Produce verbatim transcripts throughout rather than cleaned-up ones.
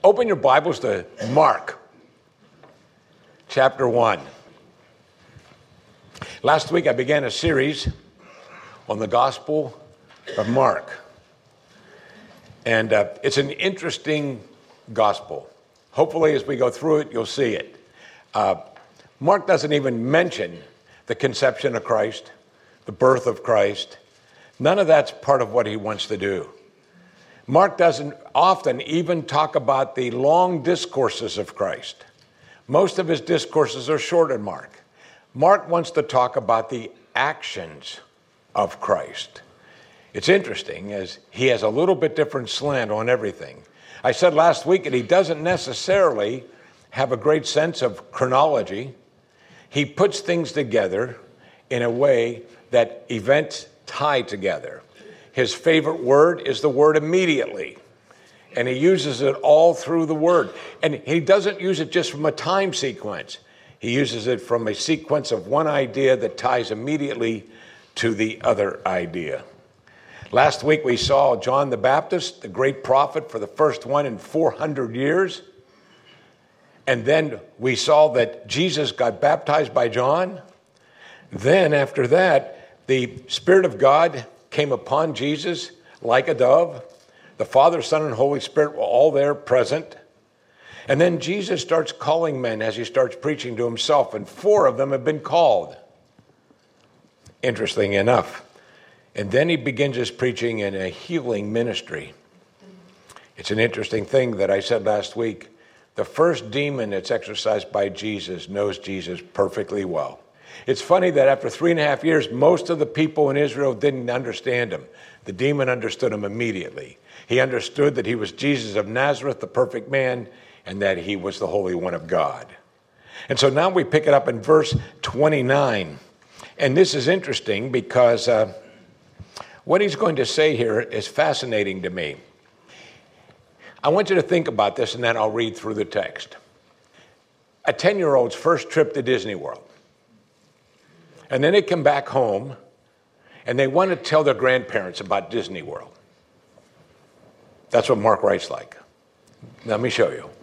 Open your Bibles to Mark, chapter one. Last week I began a series on the Gospel of Mark. And uh, it's an interesting gospel. Hopefully as we go through it, you'll see it. Uh, Mark doesn't even mention the conception of Christ, the birth of Christ. None of that's part of what he wants to do. Mark doesn't often even talk about the long discourses of Christ. Most of his discourses are short in Mark. Mark wants to talk about the actions of Christ. It's interesting as he has a little bit different slant on everything. I said last week that he doesn't necessarily have a great sense of chronology. He puts things together in a way that events tie together. His favorite word is the word immediately. And he uses it all through the word. And he doesn't use it just from a time sequence. He uses it from a sequence of one idea that ties immediately to the other idea. Last week we saw John the Baptist, the great prophet, for the first one in four hundred years. And then we saw that Jesus got baptized by John. Then after that, the Spirit of God came upon Jesus like a dove. The Father, Son, and Holy Spirit were all there present. And then Jesus starts calling men as he starts preaching to himself, and four of them have been called. Interesting enough. And then he begins his preaching in a healing ministry. It's an interesting thing that I said last week. The first demon that's exorcised by Jesus knows Jesus perfectly well. It's funny that after three and a half years, most of the people in Israel didn't understand him. The demon understood him immediately. He understood that he was Jesus of Nazareth, the perfect man, and that he was the Holy One of God. And so now we pick it up in verse twenty-nine. And this is interesting because uh, what he's going to say here is fascinating to me. I want you to think about this, and then I'll read through the text. A ten-year-old's first trip to Disney World. And then they come back home, and they want to tell their grandparents about Disney World. That's what Mark writes like. Let me show you.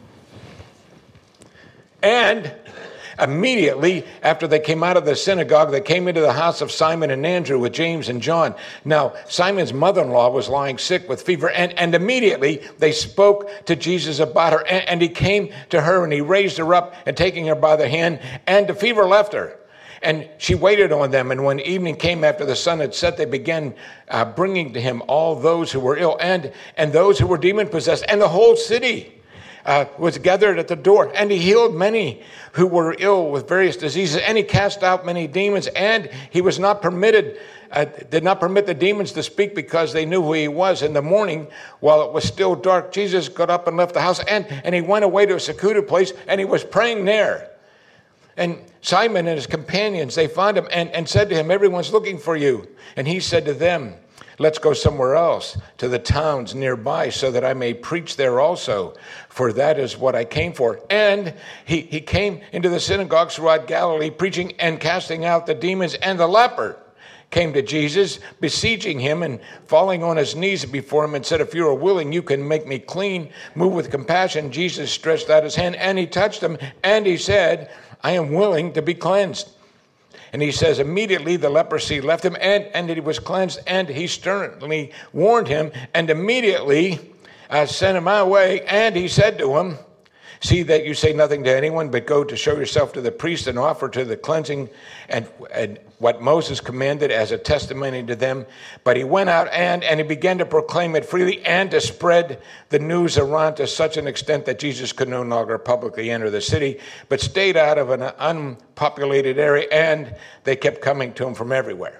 And immediately after they came out of the synagogue, they came into the house of Simon and Andrew with James and John. Now, Simon's mother-in-law was lying sick with fever, and, and immediately they spoke to Jesus about her. And, and he came to her, and he raised her up, and taking her by the hand, and the fever left her. And she waited on them, and when evening came after the sun had set, they began uh, bringing to him all those who were ill and, and those who were demon-possessed, and the whole city uh, was gathered at the door. And he healed many who were ill with various diseases, and he cast out many demons, and he was not permitted, uh, did not permit the demons to speak because they knew who he was. In the morning, while it was still dark, Jesus got up and left the house, and, and he went away to a secluded place, and he was praying there. And Simon and his companions, they found him and, and said to him, "Everyone's looking for you." And he said to them, "Let's go somewhere else, to the towns nearby, so that I may preach there also, for that is what I came for." And he, he came into the synagogues throughout Galilee, preaching and casting out the demons. And the leper came to Jesus, beseeching him and falling on his knees before him, and said, "If you are willing, you can make me clean." Moved with compassion, Jesus stretched out his hand, and he touched him, and he said, "I am willing to be cleansed." And he says, immediately the leprosy left him, and, and he was cleansed, and he sternly warned him, and immediately uh, sent him away. And he said to him, "See that you say nothing to anyone, but go to show yourself to the priest and offer to the cleansing and, and what Moses commanded as a testimony to them." But he went out and, and he began to proclaim it freely and to spread the news around to such an extent that Jesus could no longer publicly enter the city, but stayed out of an unpopulated area, and they kept coming to him from everywhere.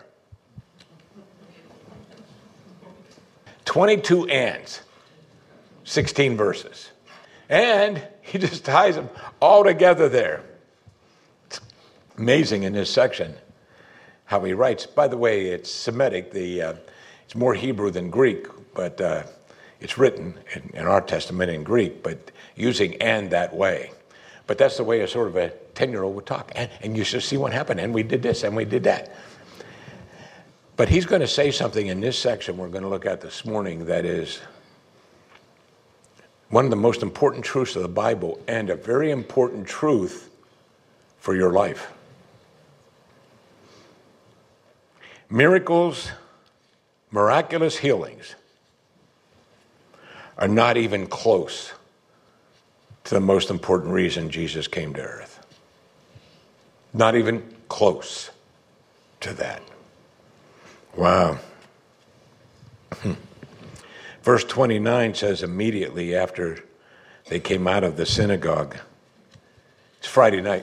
twenty-two ands, sixteen verses. And he just ties them all together there. It's amazing in this section how he writes. By the way, it's Semitic. The uh, it's more Hebrew than Greek, but uh, it's written in, in our Testament in Greek, but using "and" that way. But that's the way a sort of a ten-year-old would talk. And, and you should see what happened, and we did this, and we did that. But he's going to say something in this section we're going to look at this morning that is One of the most important truths of the Bible, and a very important truth for your life. Miracles, miraculous healings are not even close to the most important reason Jesus came to earth. Not even close to that. Wow. Verse twenty-nine says immediately after they came out of the synagogue, it's Friday night.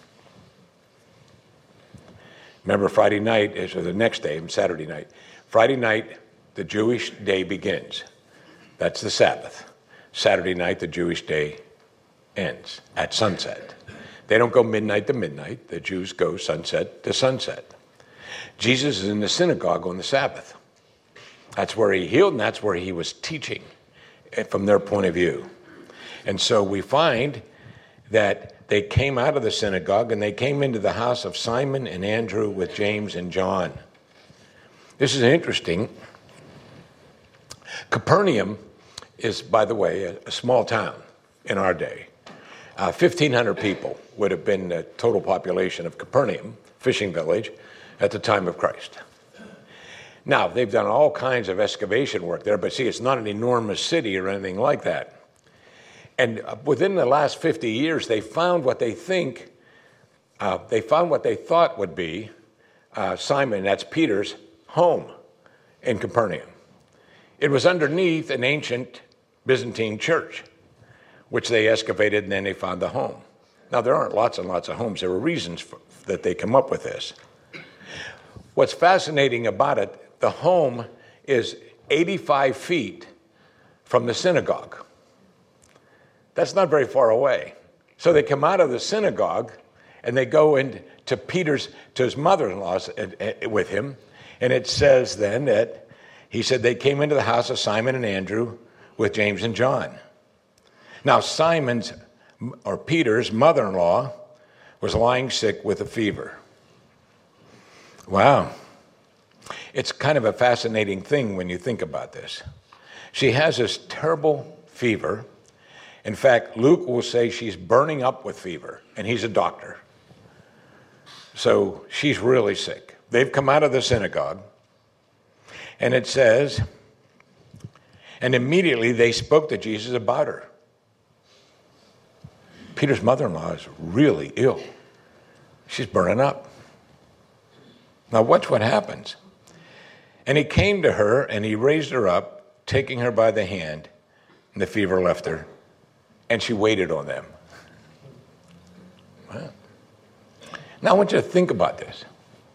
Remember, Friday night is the next day, Saturday night. Friday night, the Jewish day begins. That's the Sabbath. Saturday night, the Jewish day ends at sunset. They don't go midnight to midnight. The Jews go sunset to sunset. Jesus is in the synagogue on the Sabbath. That's where he healed, and that's where he was teaching from their point of view. And so we find that they came out of the synagogue and they came into the house of Simon and Andrew with James and John. This is interesting. Capernaum is, by the way, a, a small town in our day. Uh, fifteen hundred people would have been the total population of Capernaum, fishing village, at the time of Christ. Now, they've done all kinds of excavation work there, but see, it's not an enormous city or anything like that. And within the last fifty years, they found what they think, uh, they found what they thought would be uh, Simon, that's Peter's, home in Capernaum. It was underneath an ancient Byzantine church, which they excavated, and then they found the home. Now, there aren't lots and lots of homes. There were reasons for, that they come up with this. What's fascinating about it, the home is eighty-five feet from the synagogue. That's not very far away. So they come out of the synagogue and they go into Peter's, to his mother-in-law's with him. And it says then that he said they came into the house of Simon and Andrew with James and John. Now Simon's, or Peter's mother-in-law was lying sick with a fever. Wow. It's kind of a fascinating thing when you think about this. She has this terrible fever. In fact, Luke will say she's burning up with fever, and he's a doctor. So she's really sick. They've come out of the synagogue, and it says, and immediately they spoke to Jesus about her. Peter's mother-in-law is really ill. She's burning up. Now watch what happens. And he came to her, and he raised her up, taking her by the hand, and the fever left her. And she waited on them. Wow. Now I want you to think about this.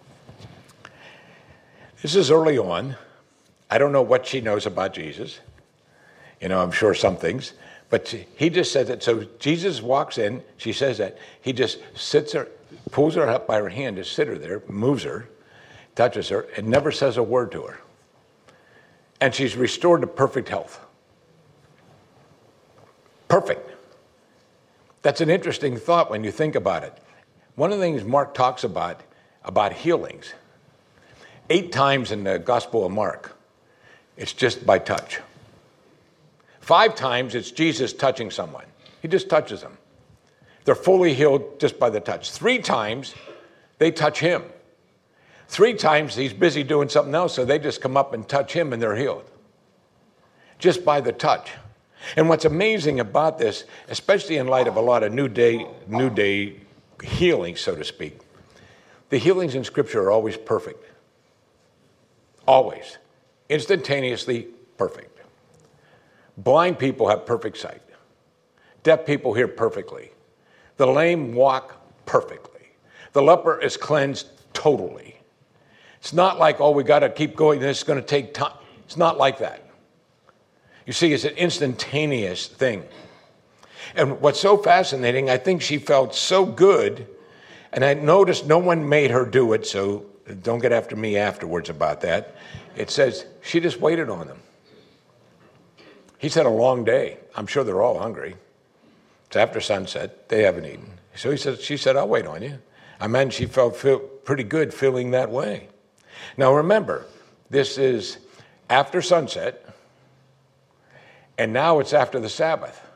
This is early on. I don't know what she knows about Jesus. You know, I'm sure some things. But he just said that. So Jesus walks in. She says that. He just sits her, pulls her up by her hand to sit her there, moves her, touches her, and never says a word to her. And she's restored to perfect health. Perfect. That's an interesting thought when you think about it. One of the things Mark talks about, about healings, eight times in the Gospel of Mark, it's just by touch. Five times it's Jesus touching someone. He just touches them. They're fully healed just by the touch. Three times they touch him. Three times he's busy doing something else, so they just come up and touch him and they're healed. Just by the touch. And what's amazing about this, especially in light of a lot of new day, new day healing, so to speak, the healings in Scripture are always perfect. Always. Instantaneously perfect. Blind people have perfect sight. Deaf people hear perfectly. The lame walk perfectly. The leper is cleansed totally. It's not like, oh, we got to keep going, this is going to take time. It's not like that. You see, it's an instantaneous thing. And what's so fascinating, I think she felt so good, and I noticed no one made her do it, so don't get after me afterwards about that. It says she just waited on them. He said a long day. I'm sure they're all hungry. It's after sunset. They haven't eaten. So he said, she said, I'll wait on you. I mean, she felt feel pretty good feeling that way. Now remember, this is after sunset, and now it's after the Sabbath.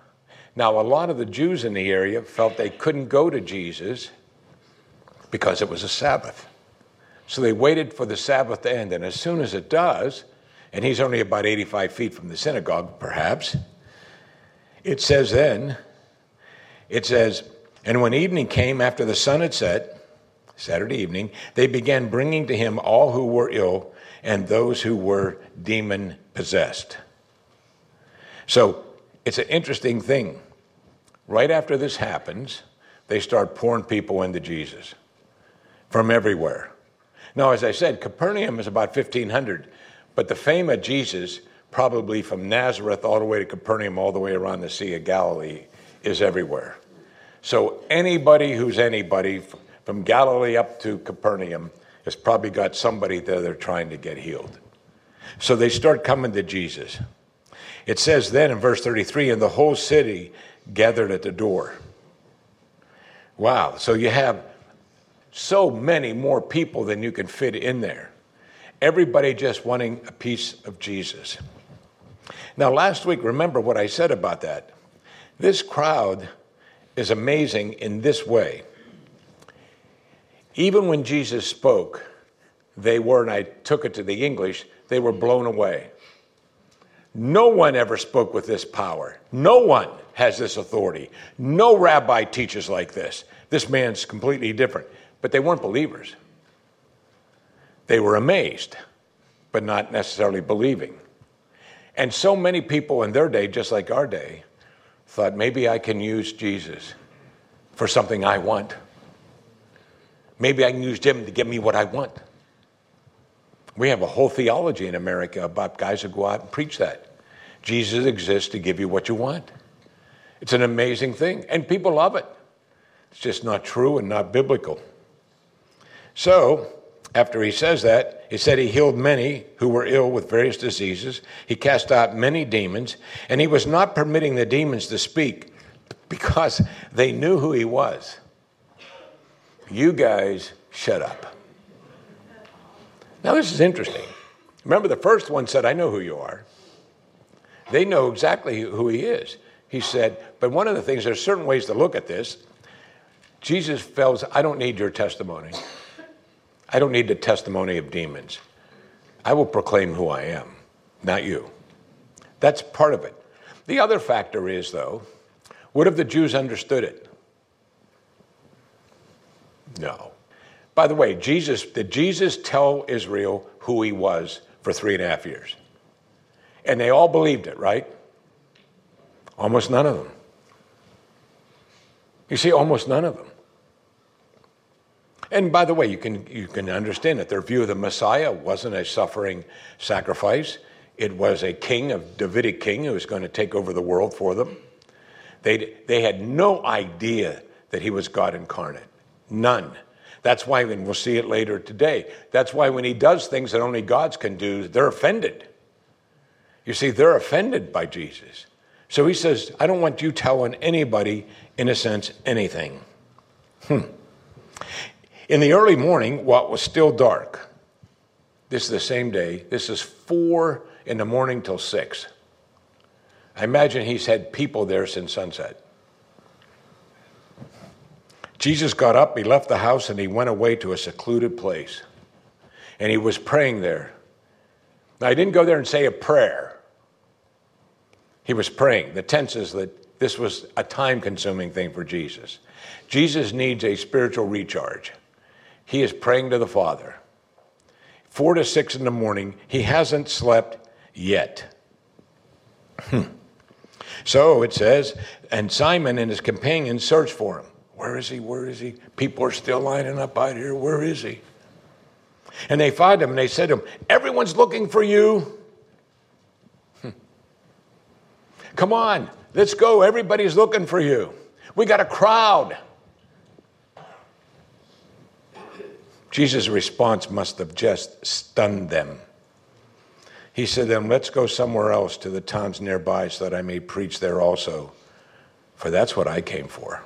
Now, a lot of the Jews in the area felt they couldn't go to Jesus because it was a Sabbath. So they waited for the Sabbath to end. And as soon as it does, and he's only about eighty-five feet from the synagogue, perhaps, it says then, it says, and when evening came after the sun had set, Saturday evening, they began bringing to him all who were ill and those who were demon-possessed. So it's an interesting thing. Right after this happens, they start pouring people into Jesus from everywhere. Now, as I said, Capernaum is about fifteen hundred, but the fame of Jesus, probably from Nazareth all the way to Capernaum, all the way around the Sea of Galilee, is everywhere. So anybody who's anybody, from Galilee up to Capernaum, has probably got somebody there they're trying to get healed. So they start coming to Jesus. It says then in verse thirty-three, and the whole city gathered at the door. Wow, so you have so many more people than you can fit in there. Everybody just wanting a piece of Jesus. Now, last week, remember what I said about that. This crowd is amazing in this way. Even when Jesus spoke, they were, and I took it to the English, they were blown away. No one ever spoke with this power. No one has this authority. No rabbi teaches like this. This man's completely different. But they weren't believers. They were amazed, but not necessarily believing. And so many people in their day, just like our day, thought maybe I can use Jesus for something I want. Maybe I can use him to get me what I want. We have a whole theology in America about guys who go out and preach that. Jesus exists to give you what you want. It's an amazing thing, and people love it. It's just not true and not biblical. So, after he says that, he said he healed many who were ill with various diseases. He cast out many demons, and he was not permitting the demons to speak because they knew who he was. You guys, shut up. Now, this is interesting. Remember, the first one said, I know who you are. They know exactly who he is. He said, but one of the things, there's certain ways to look at this. Jesus felt, I don't need your testimony. I don't need the testimony of demons. I will proclaim who I am, not you. That's part of it. The other factor is, though, what if the Jews understood it? No. By the way, Jesus, did Jesus tell Israel who he was for three and a half years? And they all believed it, right? Almost none of them. You see, almost none of them. And by the way, you can you can understand that their view of the Messiah wasn't a suffering sacrifice. It was a king, a Davidic king who was going to take over the world for them. They they had no idea that he was God incarnate. None. That's why, and we'll see it later today, that's why when he does things that only gods can do, they're offended. You see, they're offended by Jesus. So he says, I don't want you telling anybody, in a sense, anything. Hmm. In the early morning, while it was still dark, this is the same day, this is four in the morning till six. I imagine he's had people there since sunset. Jesus got up, he left the house, and he went away to a secluded place. And he was praying there. Now, he didn't go there and say a prayer. He was praying. The tense is that this was a time-consuming thing for Jesus. Jesus needs a spiritual recharge. He is praying to the Father. Four to six in the morning, he hasn't slept yet. Hmm. So it says, and Simon and his companions searched for him. Where is he? Where is he? People are still lining up out here. Where is he? And they found him and they said to him, everyone's looking for you. Hmm. Come on, let's go. Everybody's looking for you. We got a crowd. Jesus' response must have just stunned them. He said to them, let's go somewhere else to the towns nearby so that I may preach there also. For that's what I came for.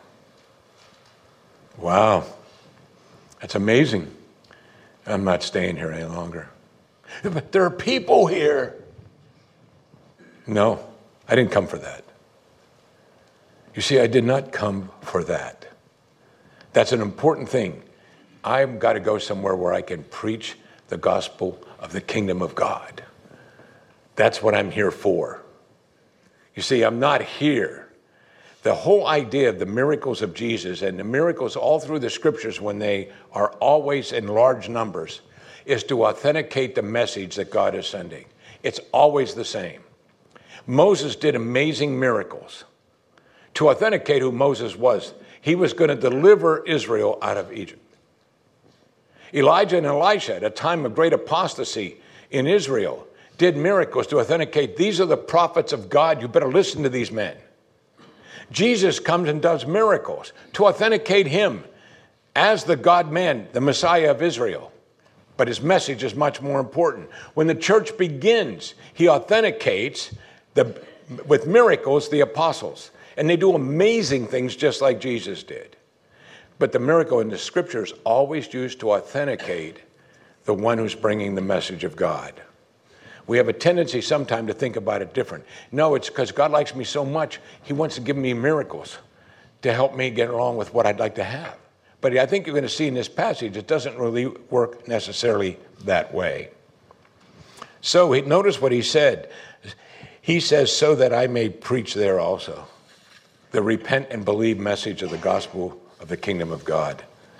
Wow. That's amazing. I'm not staying here any longer. But there are people here. No, I didn't come for that. You see, I did not come for that. That's an important thing. I've got to go somewhere where I can preach the gospel of the kingdom of God. That's what I'm here for. You see, I'm not here. The whole idea of the miracles of Jesus and the miracles all through the scriptures, when they are always in large numbers, is to authenticate the message that God is sending. It's always the same. Moses did amazing miracles to authenticate who Moses was. He was going to deliver Israel out of Egypt. Elijah and Elisha, at a time of great apostasy in Israel, did miracles to authenticate, these are the prophets of God, you better listen to these men. Jesus comes and does miracles to authenticate him as the God-man, the Messiah of Israel. But his message is much more important. When the church begins, he authenticates the, with miracles the apostles. And they do amazing things just like Jesus did. But the miracle in the scriptures always used to authenticate the one who's bringing the message of God. We have a tendency sometimes to think about it different. No, it's because God likes me so much, he wants to give me miracles to help me get along with what I'd like to have. But I think you're going to see in this passage, it doesn't really work necessarily that way. So he, notice what he said. He says, so that I may preach there also the repent and believe message of the gospel of the kingdom of God.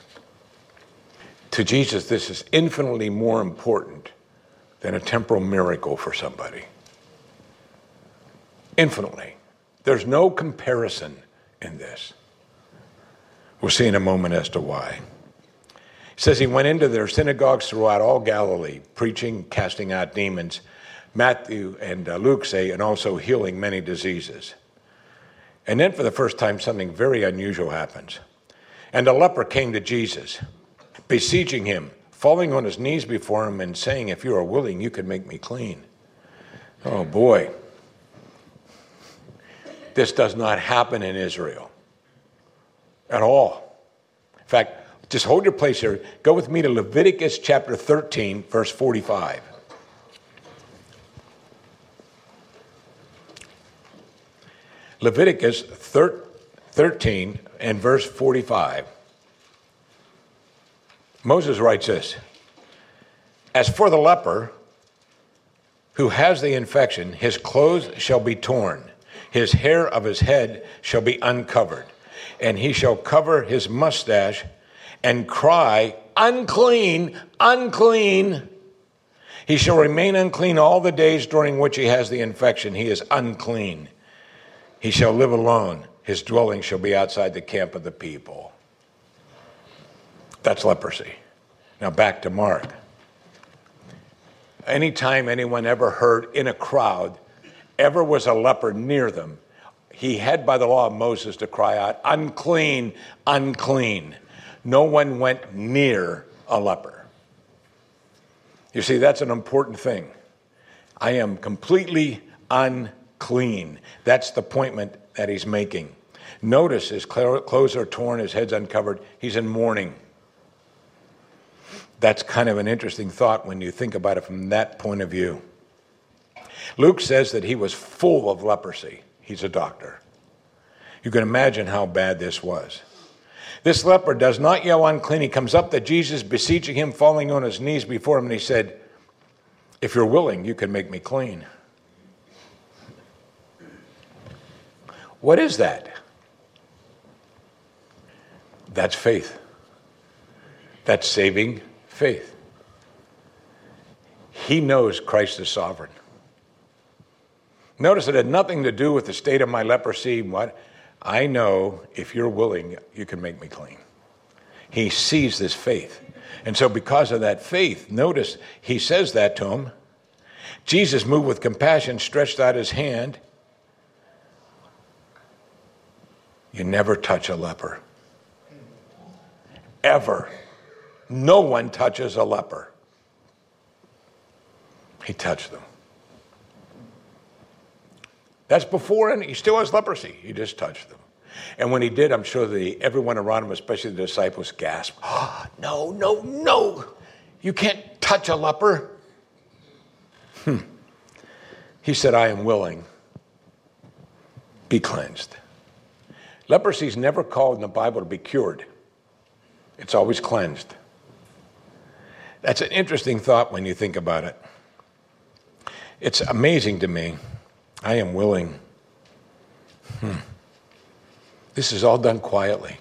To Jesus, this is infinitely more important than a temporal miracle for somebody. Infinitely. There's no comparison in this. We'll see in a moment as to why. He says he went into their synagogues throughout all Galilee, preaching, casting out demons. Matthew and uh, Luke say, and also healing many diseases. And then for the first time, something very unusual happens. And a leper came to Jesus, beseeching him, falling on his knees before him and saying, if you are willing, you can make me clean. Oh boy. This does not happen in Israel at all. In fact, just hold your place here. Go with me to Leviticus chapter thirteen, verse forty-five. Leviticus thirteen and verse forty-five. Moses writes this, as for the leper who has the infection, his clothes shall be torn, his hair of his head shall be uncovered, and he shall cover his mustache and cry, unclean, unclean. He shall remain unclean all the days during which he has the infection. He is unclean. He shall live alone. His dwelling shall be outside the camp of the people. That's leprosy. Now back to Mark. Anytime anyone ever heard in a crowd, ever was a leper near them, he had by the law of Moses to cry out, unclean, unclean. No one went near a leper. You see, that's an important thing. I am completely unclean. That's the point that he's making. Notice his clothes are torn, his head's uncovered. He's in mourning. That's kind of an interesting thought when you think about it from that point of view. Luke says that he was full of leprosy. He's a doctor. You can imagine how bad this was. This leper does not yell unclean. He comes up to Jesus, beseeching him, falling on his knees before him, and he said, if you're willing, you can make me clean. What is that? That's faith. That's saving faith. He knows Christ is sovereign. Notice it had nothing to do with the state of my leprosy. What? I know if you're willing, you can make me clean. He sees this faith. And so because of that faith, notice he says that to him. Jesus, moved with compassion, stretched out his hand. You never touch a leper. Ever. No one touches a leper. He touched them. That's before, and he still has leprosy. He just touched them. And when he did, I'm sure the everyone around him, especially the disciples, gasped, oh, no, no, no. You can't touch a leper. Hmm. He said, I am willing. Be cleansed. Leprosy is never called in the Bible to be cured. It's always cleansed. That's an interesting thought when you think about it. It's amazing to me. I am willing. Hmm. This is all done quietly.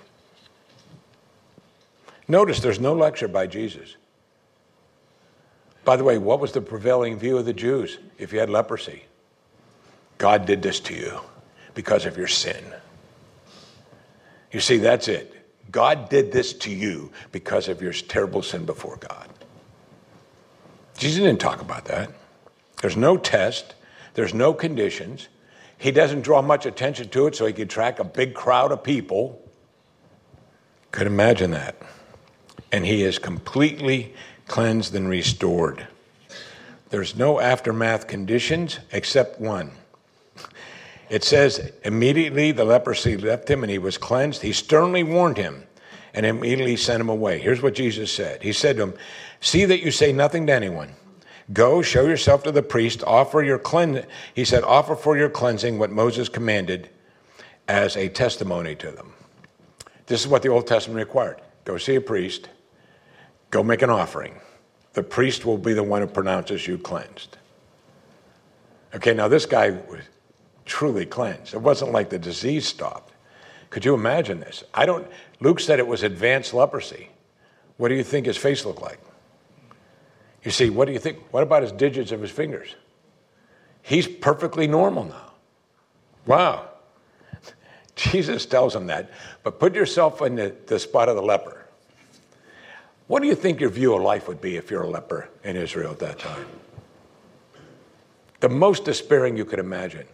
Notice there's no lecture by Jesus. By the way, what was the prevailing view of the Jews if you had leprosy? God did this to you because of your sin. You see, that's it. God did this to you because of your terrible sin before God. Jesus didn't talk about that. There's no test. There's no conditions. He doesn't draw much attention to it so he could attract a big crowd of people. Could imagine that. And he is completely cleansed and restored. There's no aftermath conditions except one. It says, immediately the leprosy left him and he was cleansed. He sternly warned him and immediately sent him away. Here's what Jesus said. He said to him, see that you say nothing to anyone. Go, show yourself to the priest, offer your clean. He said, offer for your cleansing what Moses commanded as a testimony to them. This is what the Old Testament required. Go see a priest. Go make an offering. The priest will be the one who pronounces you cleansed. Okay, now this guy was truly cleansed. It wasn't like the disease stopped. Could you imagine this? I don't, Luke said it was advanced leprosy. What do you think his face looked like? You see, what do you think? What about his digits of his fingers? He's perfectly normal now. Wow. Jesus tells him that. But put yourself in the, the spot of the leper. What do you think your view of life would be if you're a leper in Israel at that time? The most despairing you could imagine.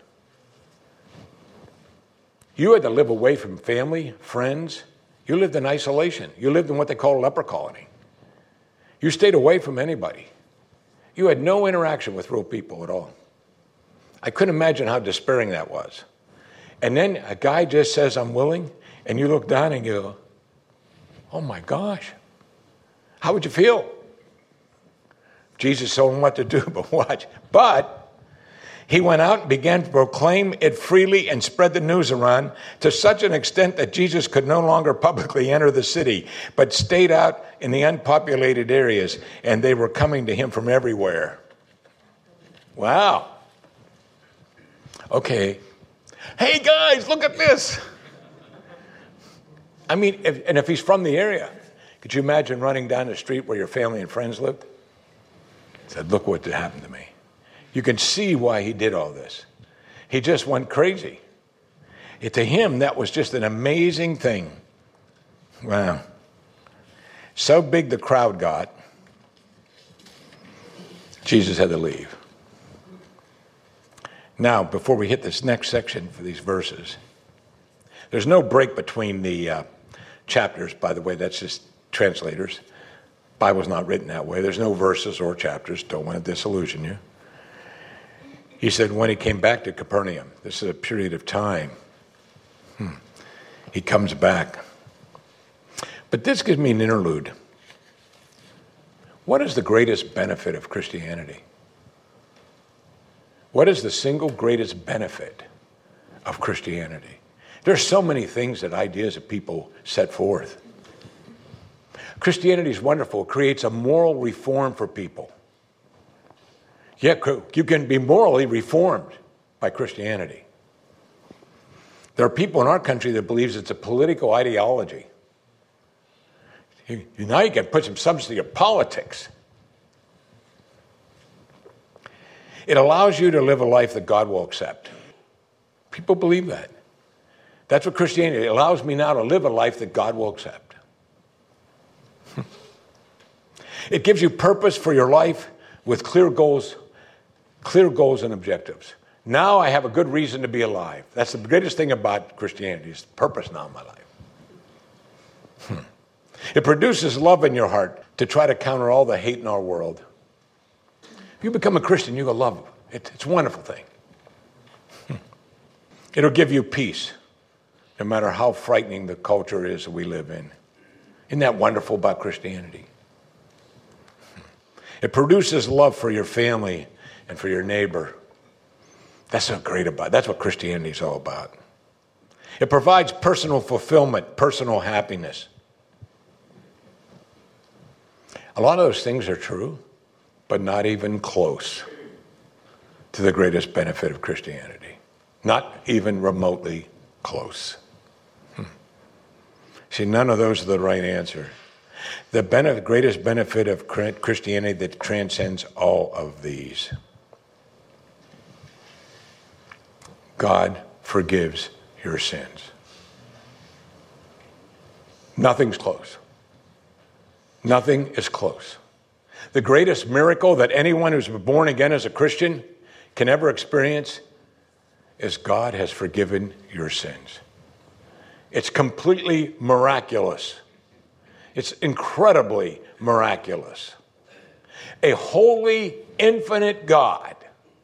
You had to live away from family, friends. You lived in isolation. You lived in what they call a leper colony. You stayed away from anybody. You had no interaction with real people at all. I couldn't imagine how despairing that was. And then a guy just says, I'm willing, and you look down and you go, oh my gosh, how would you feel? Jesus told him what to do, but watch. But he went out and began to proclaim it freely and spread the news around to such an extent that Jesus could no longer publicly enter the city, but stayed out in the unpopulated areas, and they were coming to him from everywhere. Wow. Okay. Hey, guys, look at this. I mean, if, and if he's from the area, could you imagine running down the street where your family and friends lived? He said, look what happened to me. You can see why he did all this. He just went crazy. It, to him, that was just an amazing thing. Wow. So big the crowd got, Jesus had to leave. Now, before we hit this next section for these verses, there's no break between the uh, chapters, by the way, that's just translators. Bible's not written that way. There's no verses or chapters. Don't want to disillusion you. He said when he came back to Capernaum, this is a period of time, hmm, he comes back. But this gives me an interlude. What is the greatest benefit of Christianity? What is the single greatest benefit of Christianity? There's so many things that ideas that people set forth. Christianity is wonderful. It creates a moral reform for people. Yeah, you can be morally reformed by Christianity. There are people in our country that believes it's a political ideology. You, now you can put some substance to your politics. It allows you to live a life that God will accept. People believe that. That's what Christianity, it allows me now to live a life that God will accept. It gives you purpose for your life with clear goals, clear goals and objectives. Now I have a good reason to be alive. That's the greatest thing about Christianity, is purpose now in my life. Hmm. It produces love in your heart to try to counter all the hate in our world. If you become a Christian, you go love it. It's a wonderful thing. Hmm. It'll give you peace, no matter how frightening the culture is that we live in. Isn't that wonderful about Christianity? Hmm. It produces love for your family and for your neighbor. That's so great about it. That's what Christianity is all about. It provides personal fulfillment, personal happiness. A lot of those things are true, but not even close to the greatest benefit of Christianity. Not even remotely close. Hmm. See, none of those are the right answer. The benefit, greatest benefit of Christianity that transcends all of these. God forgives your sins. Nothing's close. Nothing is close. The greatest miracle that anyone who's born again as a Christian can ever experience is God has forgiven your sins. It's completely miraculous. It's incredibly miraculous. A holy, infinite God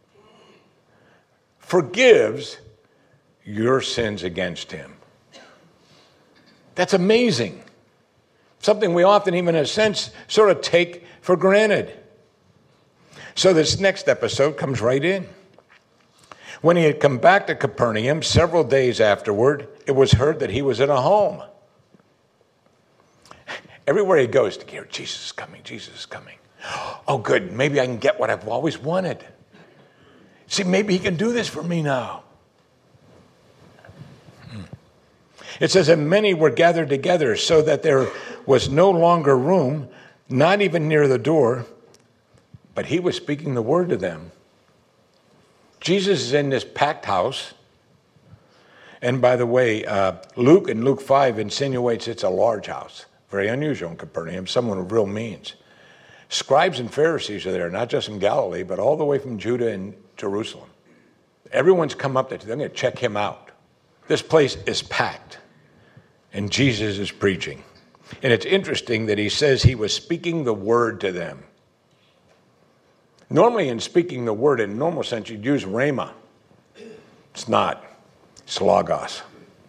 forgives your sins against him. That's amazing. Something we often, even in a sense, sort of take for granted. So this next episode comes right in. When he had come back to Capernaum, several days afterward, it was heard that he was in a home. Everywhere he goes, to hear Jesus is coming, Jesus is coming. Oh, good, maybe I can get what I've always wanted. See, maybe he can do this for me now. Hmm. It says, and many were gathered together so that there was no longer room, not even near the door, but he was speaking the word to them. Jesus is in this packed house. And by the way, uh, Luke in Luke five insinuates it's a large house. Very unusual in Capernaum, someone with real means. Scribes and Pharisees are there, not just in Galilee, but all the way from Judah and Jerusalem. Everyone's come up there. They're going to check him out. This place is packed, and Jesus is preaching. And it's interesting that he says he was speaking the word to them. Normally in speaking the word, in a normal sense, you'd use rhema. It's not. It's logos.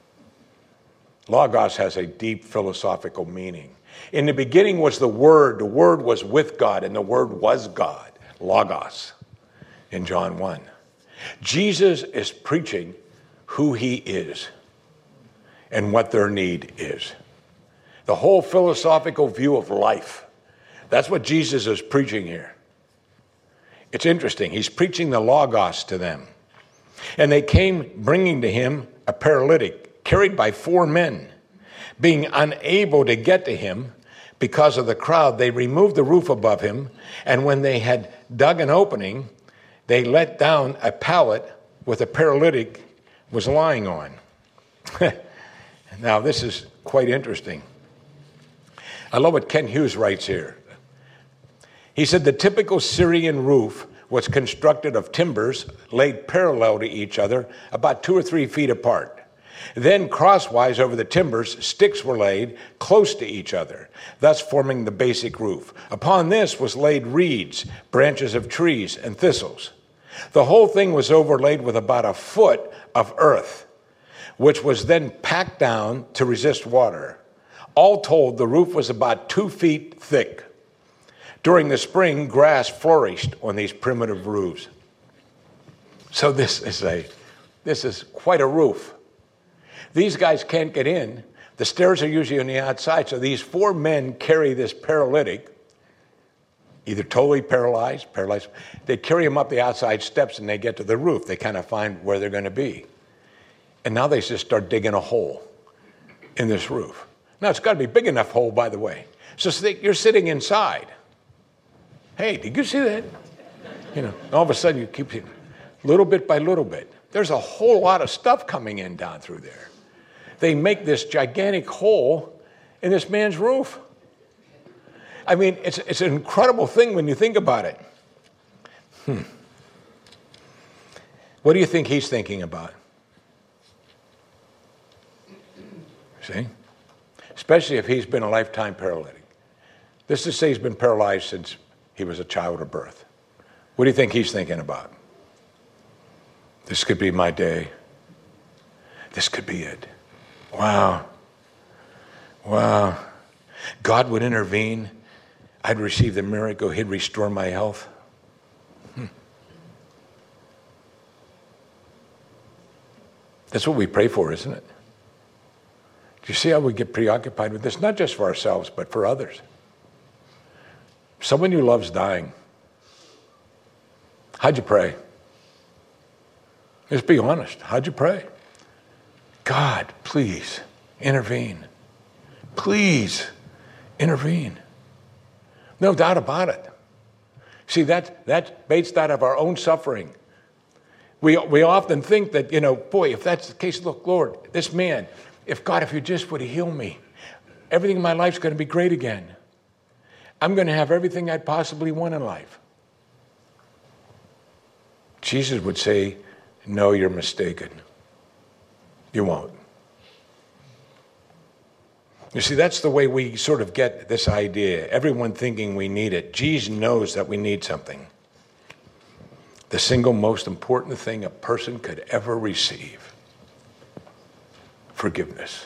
Logos has a deep philosophical meaning. In the beginning was the Word. The Word was with God, and the Word was God. Logos in John one. Jesus is preaching who he is and what their need is. The whole philosophical view of life. That's what Jesus is preaching here. It's interesting. He's preaching the Logos to them. And they came bringing to him a paralytic, carried by four men. Being unable to get to him because of the crowd, they removed the roof above him, and when they had dug an opening, they let down a pallet with a paralytic was lying on. Now, this is quite interesting. I love what Ken Hughes writes here. He said the typical Syrian roof was constructed of timbers laid parallel to each other, about two or three feet apart. Then crosswise over the timbers, sticks were laid close to each other, thus forming the basic roof. Upon this was laid reeds, branches of trees, and thistles. The whole thing was overlaid with about a foot of earth, which was then packed down to resist water. All told, the roof was about two feet thick. During the spring, grass flourished on these primitive roofs. So this is a, this is quite a roof. These guys can't get in. The stairs are usually on the outside, so these four men carry this paralytic, either totally paralyzed, paralyzed. They carry him up the outside steps and they get to the roof. They kind of find where they're going to be. And now they just start digging a hole in this roof. Now, it's got to be a big enough hole, by the way. So you're sitting inside. Hey, did you see that? You know, all of a sudden you keep little bit by little bit. There's a whole lot of stuff coming in down through there. They make this gigantic hole in this man's roof. I mean, it's it's an incredible thing when you think about it. Hmm. What do you think he's thinking about? See? Especially if he's been a lifetime paralytic. This is to say he's been paralyzed since he was a child of birth. What do you think he's thinking about? This could be my day. This could be it. Wow. Wow. God would intervene. I'd receive the miracle. He'd restore my health. Hmm. That's what we pray for, isn't it? You see how we get preoccupied with this? Not just for ourselves, but for others. Someone you love's dying. How'd you pray? Just be honest. How'd you pray? God, please intervene. Please intervene. No doubt about it. See, that, that's based out of our own suffering. We, we often think that, you know, boy, if that's the case, look, Lord, this man, if God, if you just would heal me, everything in my life's going to be great again. I'm going to have everything I'd possibly want in life. Jesus would say, no, you're mistaken. You won't. You see, that's the way we sort of get this idea. Everyone thinking we need it. Jesus knows that we need something. The single most important thing a person could ever receive. Forgiveness.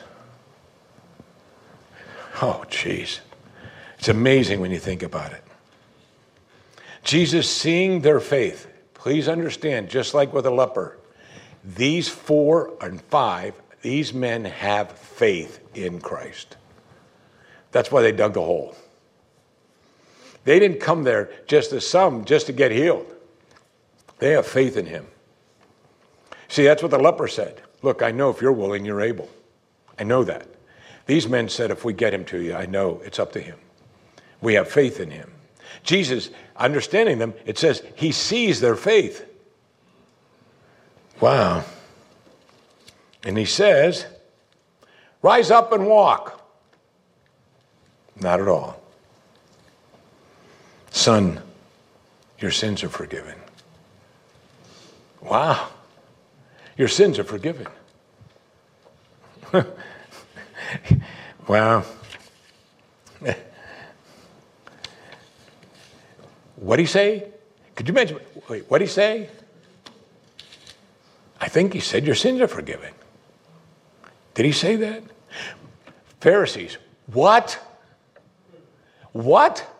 Oh, geez. It's amazing when you think about it. Jesus, seeing their faith, please understand, just like with a leper, these four and five, these men have faith in Christ. That's why they dug the hole. They didn't come there just as some, just to get healed. They have faith in him. See, that's what the leper said. Look, I know if you're willing, you're able. I know that. These men said, if we get him to you, I know it's up to him. We have faith in him. Jesus, understanding them, it says he sees their faith. Wow. And he says, rise up and walk. Not at all. Son, your sins are forgiven. Wow. Your sins are forgiven. Wow. What'd he say? Could you mention, wait, what'd he say? I think he said your sins are forgiven. Did he say that? Pharisees, what? What?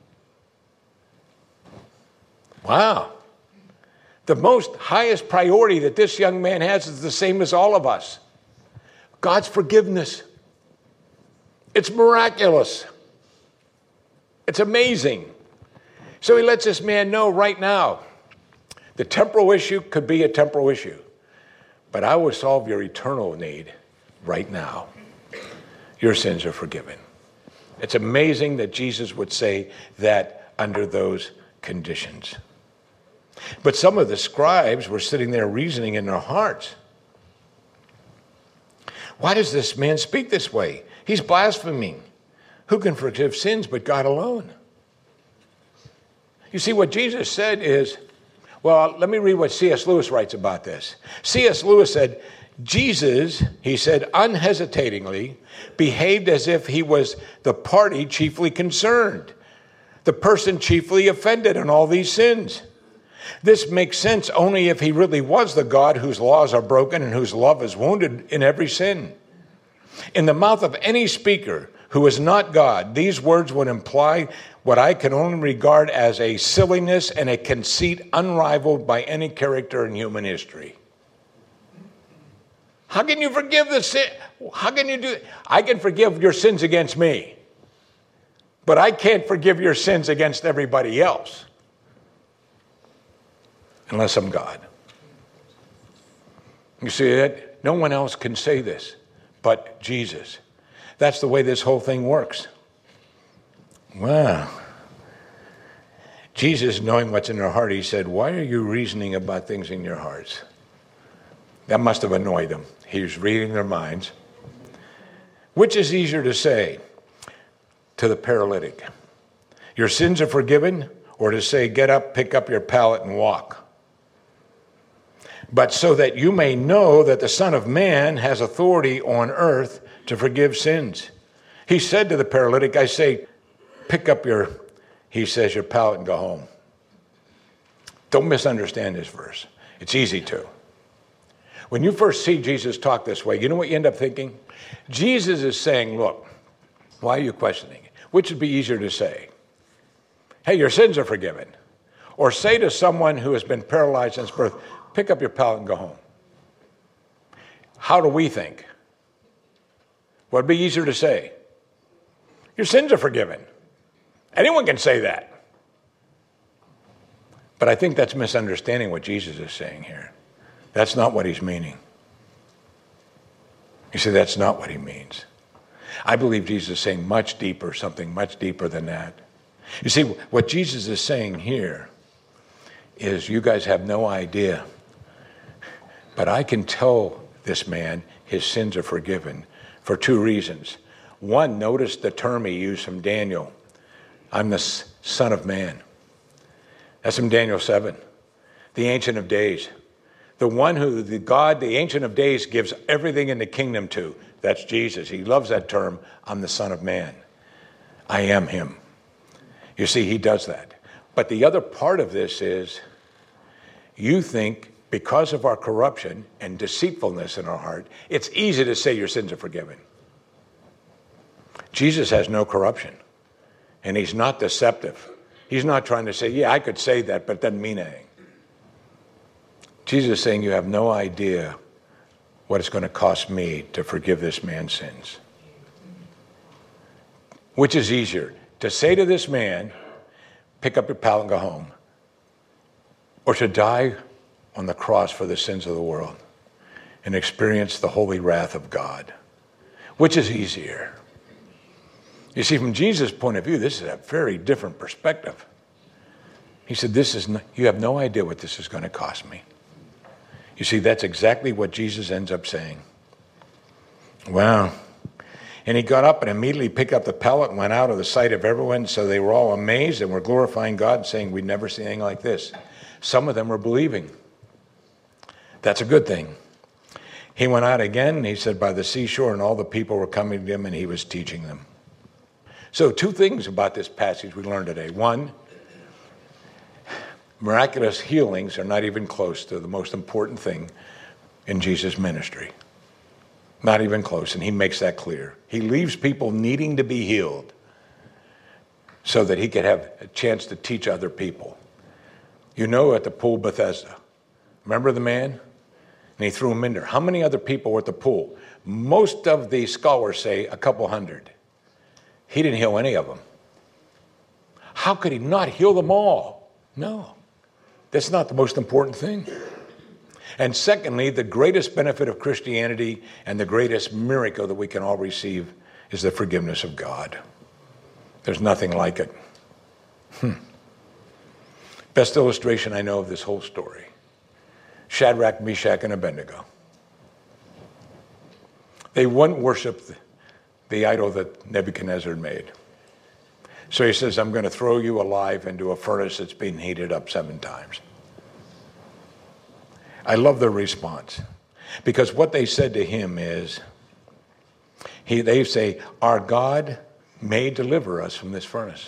Wow. The most highest priority that this young man has is the same as all of us. God's forgiveness. It's miraculous. It's amazing. So he lets this man know right now, the temporal issue could be a temporal issue, but I will solve your eternal need right now. Your sins are forgiven. It's amazing that Jesus would say that under those conditions. But some of the scribes were sitting there reasoning in their hearts. Why does this man speak this way? He's blaspheming. Who can forgive sins but God alone? You see, what Jesus said is, well, let me read what C S Lewis writes about this. C S Lewis said, Jesus, he said, unhesitatingly behaved as if he was the party chiefly concerned, the person chiefly offended in all these sins. This makes sense only if he really was the God whose laws are broken and whose love is wounded in every sin. In the mouth of any speaker who is not God, these words would imply what I can only regard as a silliness and a conceit unrivaled by any character in human history. How can you forgive the sin? How can you do it? I can forgive your sins against me, but I can't forgive your sins against everybody else unless I'm God. You see that? No one else can say this but Jesus. That's the way this whole thing works. Wow. Jesus, knowing what's in their heart, he said, why are you reasoning about things in your hearts? That must have annoyed them. He was reading their minds. Which is easier to say to the paralytic? Your sins are forgiven, or to say, get up, pick up your pallet and walk? But so that you may know that the Son of Man has authority on earth to forgive sins. He said to the paralytic, I say, pick up your, he says, your pallet and go home. Don't misunderstand this verse. It's easy to. When you first see Jesus talk this way, you know what you end up thinking? Jesus is saying, look, why are you questioning it? Which would be easier to say? Hey, your sins are forgiven. Or say to someone who has been paralyzed since birth, pick up your pallet and go home. How do we think? What'd be easier to say? Your sins are forgiven. Anyone can say that. But I think that's misunderstanding what Jesus is saying here. That's not what he's meaning. You see, that's not what he means. I believe Jesus is saying much deeper, something much deeper than that. You see, what Jesus is saying here is you guys have no idea, but I can tell this man his sins are forgiven for two reasons. One, notice the term he used from Daniel. I'm the Son of Man. That's from Daniel seven, the Ancient of Days. The one who the God, the Ancient of Days, gives everything in the kingdom to. That's Jesus. He loves that term, I'm the Son of Man. I am him. You see, he does that. But the other part of this is you think because of our corruption and deceitfulness in our heart, it's easy to say your sins are forgiven. Jesus has no corruption, and he's not deceptive. He's not trying to say, yeah, I could say that, but it doesn't mean anything. Jesus is saying you have no idea what it's going to cost me to forgive this man's sins. Which is easier, to say to this man, pick up your pallet and go home, or to die on the cross for the sins of the world and experience the holy wrath of God? Which is easier? You see, from Jesus' point of view, this is a very different perspective. He said, "This is no, you have no idea what this is going to cost me." You see, that's exactly what Jesus ends up saying. Wow. And he got up and immediately picked up the pellet and went out of the sight of everyone. So they were all amazed and were glorifying God and saying, we'd never seen anything like this. Some of them were believing. That's a good thing. He went out again, and he said, by the seashore, and all the people were coming to him, and he was teaching them. So two things about this passage we learned today. One, miraculous healings are not even close to the most important thing in Jesus' ministry. Not even close, and he makes that clear. He leaves people needing to be healed so that he could have a chance to teach other people. You know, at the pool Bethesda, remember the man? And he threw him in there. How many other people were at the pool? Most of the scholars say a couple hundred. He didn't heal any of them. How could he not heal them all? No, that's not the most important thing. And secondly, the greatest benefit of Christianity and the greatest miracle that we can all receive is the forgiveness of God. There's nothing like it. Hmm. Best illustration I know of this whole story. Shadrach, Meshach, and Abednego. They wouldn't worship the, the idol that Nebuchadnezzar made. So he says, I'm going to throw you alive into a furnace that's been heated up seven times. I love their response, because what they said to him is, he, they say, our God may deliver us from this furnace.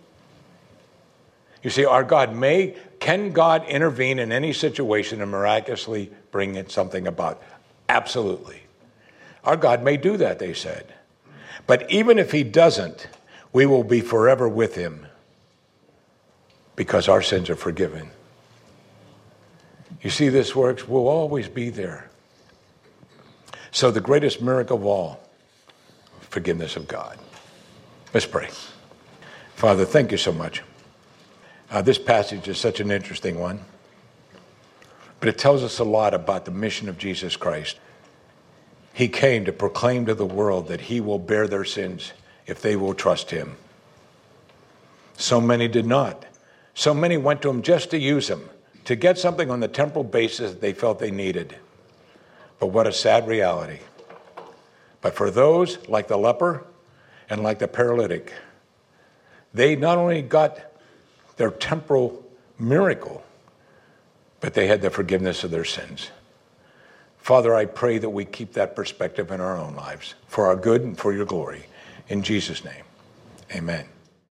You see, our God may, can God intervene in any situation and miraculously bring it something about? Absolutely. Our God may do that, they said. But even if he doesn't, we will be forever with him because our sins are forgiven. You see, this works. We'll always be there. So the greatest miracle of all, forgiveness of God. Let's pray. Father, thank you so much. Uh, this passage is such an interesting one, but it tells us a lot about the mission of Jesus Christ. He came to proclaim to the world that he will bear their sins if they will trust him. So many did not. So many went to him just to use him, to get something on the temporal basis that they felt they needed. But what a sad reality. But for those like the leper and like the paralytic, they not only got their temporal miracle, but they had the forgiveness of their sins. Father, I pray that we keep that perspective in our own lives for our good and for your glory. In Jesus' name, amen.